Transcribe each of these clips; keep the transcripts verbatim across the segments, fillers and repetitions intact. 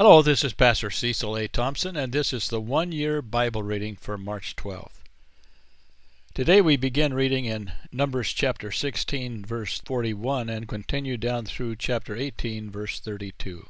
Hello, this is Pastor Cecil A. Thompson, and this is the one-year Bible reading for March twelfth. Today we begin reading in Numbers chapter sixteen, verse forty-one, and continue down through chapter eighteen, verse thirty-two.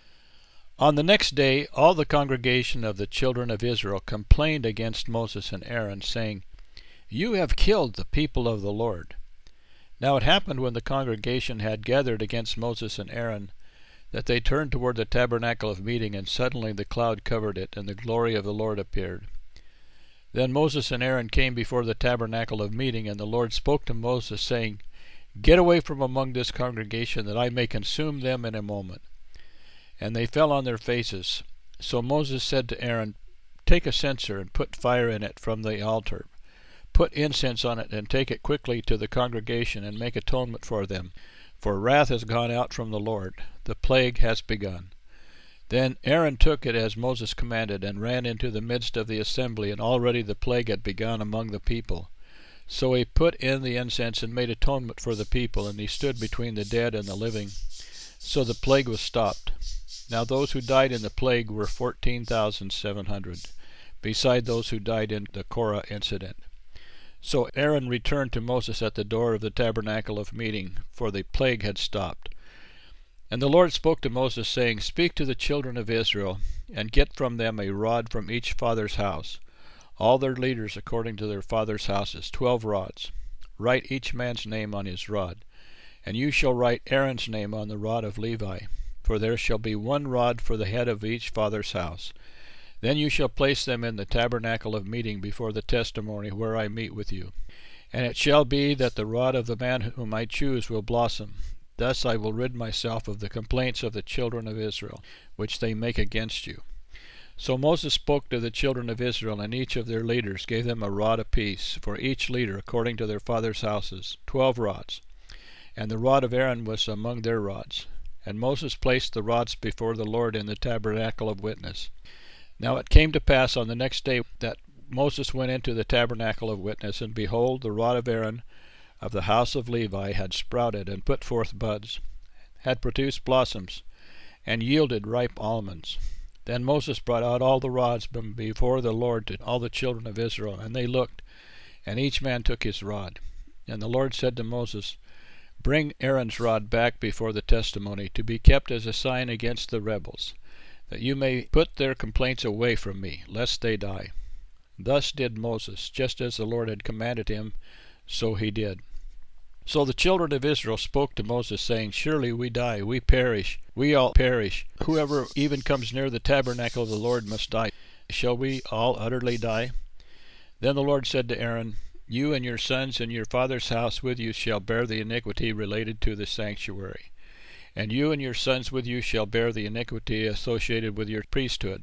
On the next day, all the congregation of the children of Israel complained against Moses and Aaron, saying, "You have killed the people of the Lord." Now it happened when the congregation had gathered against Moses and Aaron, that they turned toward the tabernacle of meeting, and suddenly the cloud covered it, and the glory of the Lord appeared. Then Moses and Aaron came before the tabernacle of meeting, and the Lord spoke to Moses, saying, "Get away from among this congregation, that I may consume them in a moment." And they fell on their faces. So Moses said to Aaron, "Take a censer, and put fire in it from the altar. Put incense on it, and take it quickly to the congregation, and make atonement for them. For wrath has gone out from the Lord, the plague has begun." Then Aaron took it as Moses commanded, and ran into the midst of the assembly, and already the plague had begun among the people. So he put in the incense and made atonement for the people, and he stood between the dead and the living. So the plague was stopped. Now those who died in the plague were fourteen thousand seven hundred, beside those who died in the Korah incident. So Aaron returned to Moses at the door of the tabernacle of meeting, for the plague had stopped. And the Lord spoke to Moses, saying, "Speak to the children of Israel, and get from them a rod from each father's house, all their leaders according to their father's houses, twelve rods. Write each man's name on his rod. And you shall write Aaron's name on the rod of Levi, for there shall be one rod for the head of each father's house. Then you shall place them in the tabernacle of meeting before the testimony where I meet with you. And it shall be that the rod of the man whom I choose will blossom. Thus I will rid myself of the complaints of the children of Israel, which they make against you." So Moses spoke to the children of Israel, and each of their leaders gave them a rod apiece, for each leader according to their father's houses, twelve rods. And the rod of Aaron was among their rods. And Moses placed the rods before the Lord in the tabernacle of witness. Now it came to pass on the next day that Moses went into the tabernacle of witness, and behold, the rod of Aaron of the house of Levi had sprouted, and put forth buds, had produced blossoms, and yielded ripe almonds. Then Moses brought out all the rods from before the Lord to all the children of Israel, and they looked, and each man took his rod. And the Lord said to Moses, "Bring Aaron's rod back before the testimony, to be kept as a sign against the rebels, that you may put their complaints away from me, lest they die." Thus did Moses, just as the Lord had commanded him, so he did. So the children of Israel spoke to Moses, saying, "Surely we die, we perish, we all perish. Whoever even comes near the tabernacle of the Lord must die. Shall we all utterly die?" Then the Lord said to Aaron, "You and your sons and your father's house with you shall bear the iniquity related to the sanctuary. And you and your sons with you shall bear the iniquity associated with your priesthood.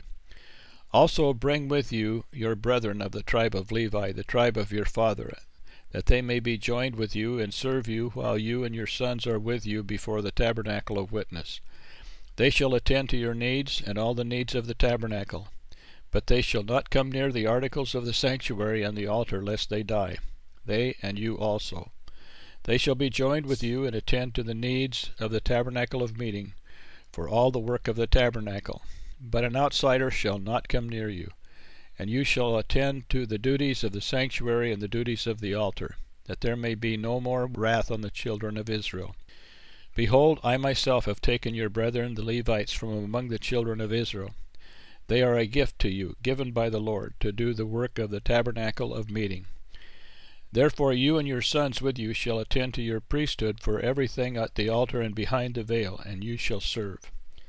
Also bring with you your brethren of the tribe of Levi, the tribe of your father, that they may be joined with you and serve you while you and your sons are with you before the tabernacle of witness. They shall attend to your needs and all the needs of the tabernacle. But they shall not come near the articles of the sanctuary and the altar, lest they die, they and you also. They shall be joined with you and attend to the needs of the tabernacle of meeting, for all the work of the tabernacle. But an outsider shall not come near you. And you shall attend to the duties of the sanctuary and the duties of the altar, that there may be no more wrath on the children of Israel. Behold, I myself have taken your brethren the Levites from among the children of Israel. They are a gift to you, given by the Lord, to do the work of the tabernacle of meeting. Therefore you and your sons with you shall attend to your priesthood for everything at the altar and behind the veil, and you shall serve.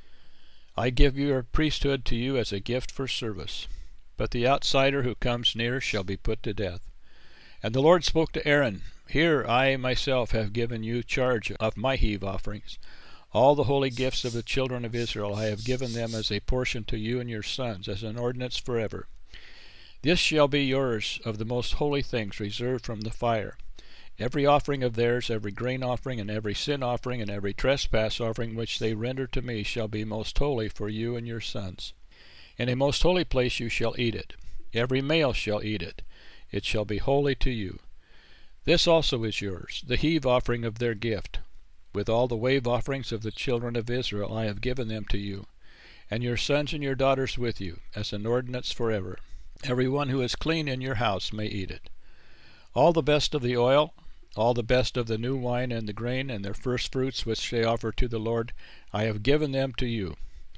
I give your priesthood to you as a gift for service. But the outsider who comes near shall be put to death." And the Lord spoke to Aaron, "Here I myself have given you charge of my heave offerings. All the holy gifts of the children of Israel I have given them as a portion to you and your sons, as an ordinance forever. This shall be yours of the most holy things reserved from the fire. Every offering of theirs, every grain offering, and every sin offering, and every trespass offering which they render to me shall be most holy for you and your sons. In a most holy place you shall eat it. Every male shall eat it. It shall be holy to you. This also is yours, the heave offering of their gift. With all the wave offerings of the children of Israel I have given them to you. and your sons and your daughters with you, as an ordinance forever. Every one who is clean in your house may eat it. All the best of the oil, all the best of the new wine and the grain, and their first fruits which they offer to the Lord, I have given them to you.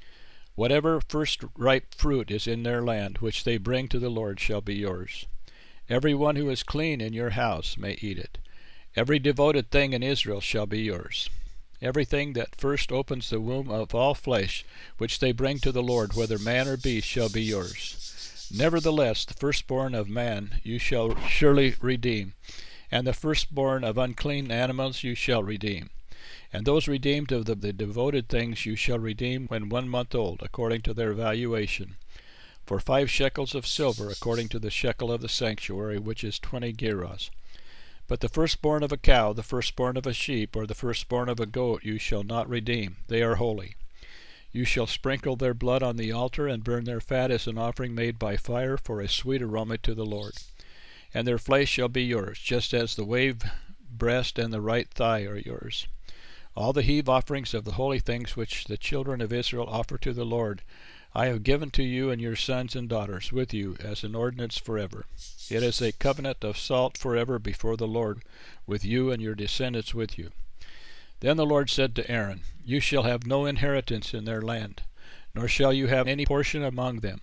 Whatever first ripe fruit is in their land, which they bring to the Lord, shall be yours. Every one who is clean in your house may eat it. Every devoted thing in Israel shall be yours. Everything that first opens the womb of all flesh, which they bring to the Lord, whether man or beast, shall be yours. Nevertheless, the firstborn of man you shall surely redeem, and the firstborn of unclean animals you shall redeem. And those redeemed of the, the devoted things you shall redeem when one month old, according to their valuation, for five shekels of silver, according to the shekel of the sanctuary, which is twenty gerahs. But the firstborn of a cow, the firstborn of a sheep, or the firstborn of a goat you shall not redeem. They are holy. You shall sprinkle their blood on the altar, and burn their fat as an offering made by fire for a sweet aroma to the Lord. And their flesh shall be yours, just as the wave breast and the right thigh are yours. All the heave offerings of the holy things which the children of Israel offer to the Lord, I have given to you and your sons and daughters with you as an ordinance forever. It is a covenant of salt forever before the Lord, with you and your descendants with you. Then the Lord said to Aaron, You shall have no inheritance in their land, nor shall you have any portion among them.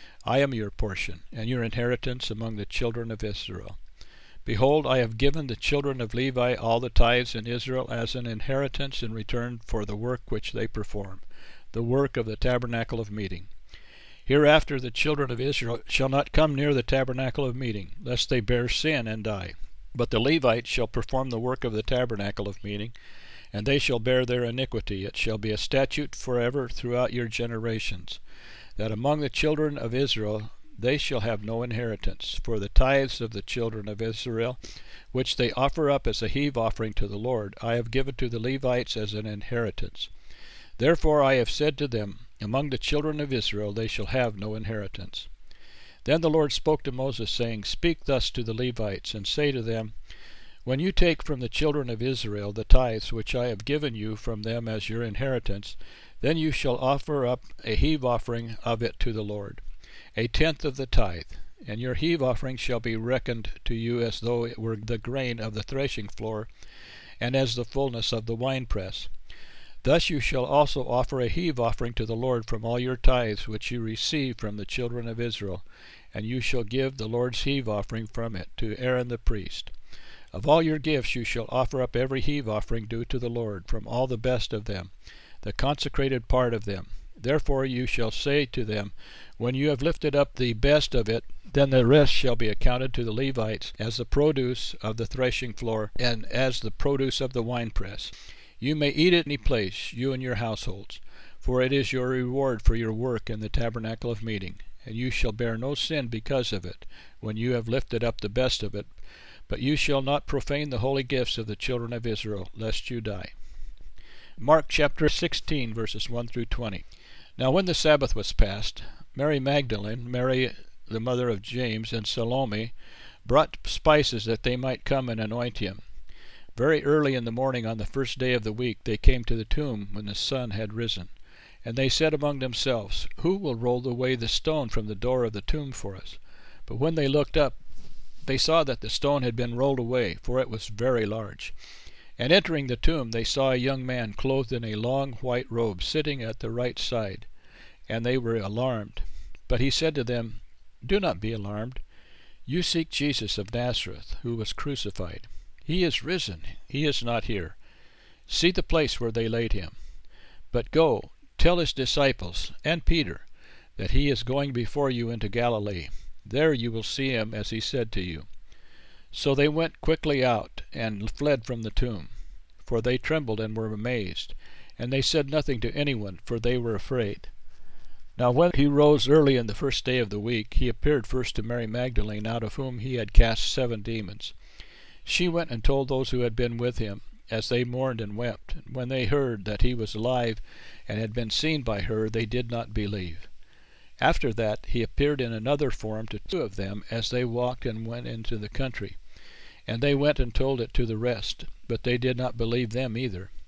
I am your portion, and your inheritance among the children of Israel. Behold, I have given the children of Levi all the tithes in Israel as an inheritance in return for the work which they perform, the work of the tabernacle of meeting. Hereafter the children of Israel shall not come near the tabernacle of meeting, lest they bear sin and die. But the Levites shall perform the work of the tabernacle of meeting, and they shall bear their iniquity. It shall be a statute forever throughout your generations, that among the children of Israel they shall have no inheritance. For the tithes of the children of Israel, which they offer up as a heave offering to the Lord, I have given to the Levites as an inheritance. Therefore I have said to them, Among the children of Israel they shall have no inheritance. Then the Lord spoke to Moses, saying, Speak thus to the Levites, and say to them, When you take from the children of Israel the tithes which I have given you from them as your inheritance, then you shall offer up a heave offering of it to the Lord, a tenth of the tithe, and your heave offering shall be reckoned to you as though it were the grain of the threshing floor, and as the fullness of the winepress. Thus you shall also offer a heave offering to the Lord from all your tithes which you receive from the children of Israel, and you shall give the Lord's heave offering from it to Aaron the priest. Of all your gifts you shall offer up every heave offering due to the Lord, from all the best of them, the consecrated part of them. Therefore you shall say to them, When you have lifted up the best of it, then the rest shall be accounted to the Levites as the produce of the threshing floor, and as the produce of the winepress. You may eat it any place, you and your households, for it is your reward for your work in the tabernacle of meeting, and you shall bear no sin because of it, when you have lifted up the best of it. But you shall not profane the holy gifts of the children of Israel, lest you die. Mark chapter sixteen, verses one through twenty. Now when the Sabbath was past, Mary Magdalene, Mary the mother of James, and Salome brought spices that they might come and anoint him. Very early in the morning on the first day of the week they came to the tomb when the sun had risen. And they said among themselves, Who will roll away the stone from the door of the tomb for us? But when they looked up, they saw that the stone had been rolled away, for it was very large. And entering the tomb they saw a young man clothed in a long white robe, sitting at the right side. And they were alarmed. But he said to them, Do not be alarmed. You seek Jesus of Nazareth, who was crucified. He is risen. He is not here. See the place where they laid him. But go, tell his disciples, and Peter, that he is going before you into Galilee. There you will see him as he said to you. So they went quickly out, and fled from the tomb. For they trembled and were amazed. And they said nothing to anyone, for they were afraid. Now when he rose early in the first day of the week, he appeared first to Mary Magdalene, out of whom he had cast seven demons. She went and told those who had been with him, as they mourned and wept. And when they heard that he was alive and had been seen by her, they did not believe. After that he appeared in another form to two of them, as they walked and went into the country. And they went and told it to the rest, but they did not believe them either.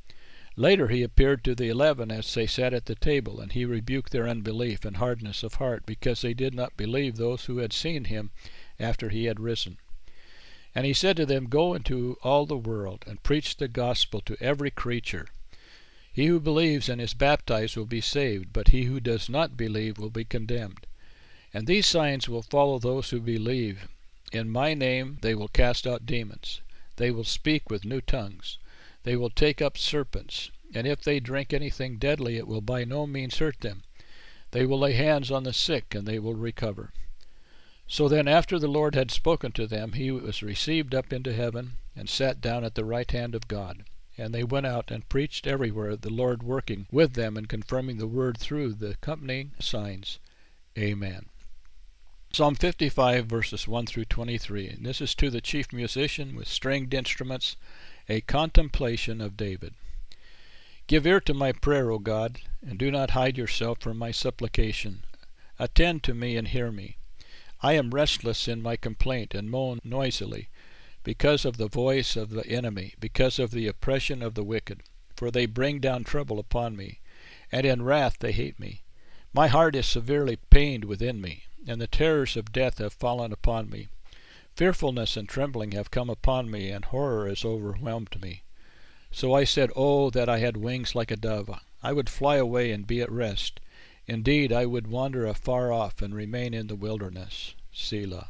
Later he appeared to the eleven as they sat at the table, and he rebuked their unbelief and hardness of heart, because they did not believe those who had seen him after he had risen. And he said to them, Go into all the world, and preach the gospel to every creature. He who believes and is baptized will be saved, but he who does not believe will be condemned. And these signs will follow those who believe. In my name they will cast out demons. They will speak with new tongues. They will take up serpents, and if they drink anything deadly, it will by no means hurt them. They will lay hands on the sick, and they will recover. So then, after the Lord had spoken to them, he was received up into heaven, and sat down at the right hand of God. And they went out and preached everywhere, the Lord working with them and confirming the word through the accompanying signs. Amen. Psalm fifty-five, verses one through twenty-three. And this is to the chief musician with stringed instruments, a contemplation of David. Give ear to my prayer, O God, and do not hide yourself from my supplication. Attend to me and hear me. I am restless in my complaint and moan noisily, because of the voice of the enemy, because of the oppression of the wicked. For they bring down trouble upon me, and in wrath they hate me. My heart is severely pained within me, and the terrors of death have fallen upon me. Fearfulness and trembling have come upon me, and horror has overwhelmed me. So I said, Oh, that I had wings like a dove! I would fly away and be at rest. Indeed, I would wander afar off and remain in the wilderness. Selah.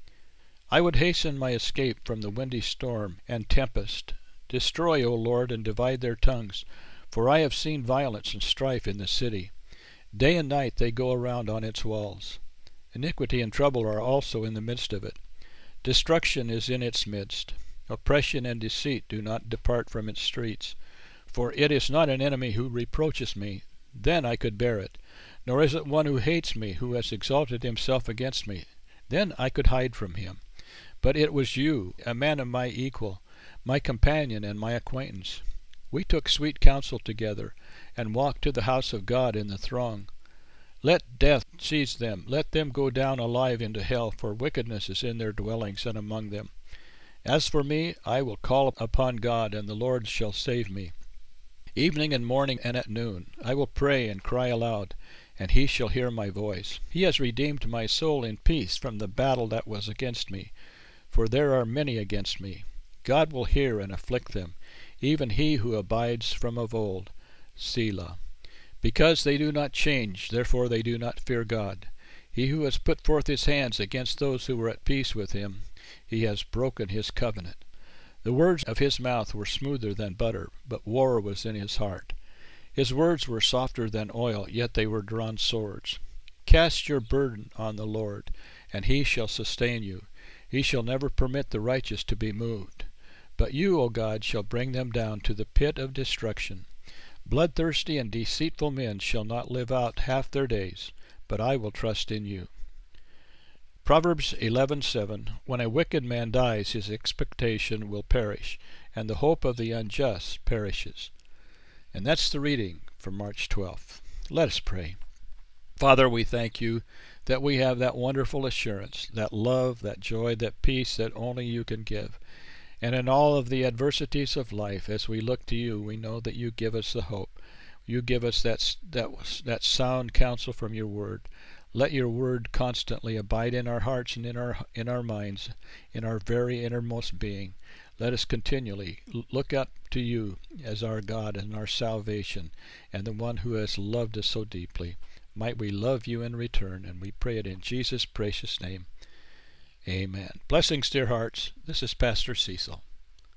I would hasten my escape from the windy storm and tempest. Destroy, O Lord, and divide their tongues, for I have seen violence and strife in the city. Day and night they go around on its walls. Iniquity and trouble are also in the midst of it. Destruction is in its midst. Oppression and deceit do not depart from its streets. For it is not an enemy who reproaches me, then I could bear it. Nor is it one who hates me, who has exalted himself against me, then I could hide from him. But it was you, a man of my equal, my companion and my acquaintance. We took sweet counsel together, and walked to the house of God in the throng. Let death seize them, let them go down alive into hell, for wickedness is in their dwellings and among them. As for me, I will call upon God, and the Lord shall save me. Evening and morning and at noon I will pray and cry aloud, and he shall hear my voice. He has redeemed my soul in peace from the battle that was against me, for there are many against me. God will hear and afflict them, even he who abides from of old. Selah. Because they do not change, therefore they do not fear God. He who has put forth his hands against those who were at peace with him, he has broken his covenant. The words of his mouth were smoother than butter, but war was in his heart. His words were softer than oil, yet they were drawn swords. Cast your burden on the Lord, and he shall sustain you. He shall never permit the righteous to be moved. But you, O God, shall bring them down to the pit of destruction. Bloodthirsty and deceitful men shall not live out half their days, but I will trust in you. Proverbs eleven seven. When a wicked man dies, his expectation will perish, and the hope of the unjust perishes. And that's the reading for March twelfth. Let us pray. Father, we thank you that we have that wonderful assurance, that love, that joy, that peace that only you can give. And in all of the adversities of life, as we look to you, we know that you give us the hope. You give us that, that, that sound counsel from your word. Let your word constantly abide in our hearts and in our, in our minds, in our very innermost being. Let us continually look up to you as our God and our salvation, and the one who has loved us so deeply. Might we love you in return, and we pray it in Jesus' precious name. Amen. Blessings, dear hearts. This is Pastor Cecil.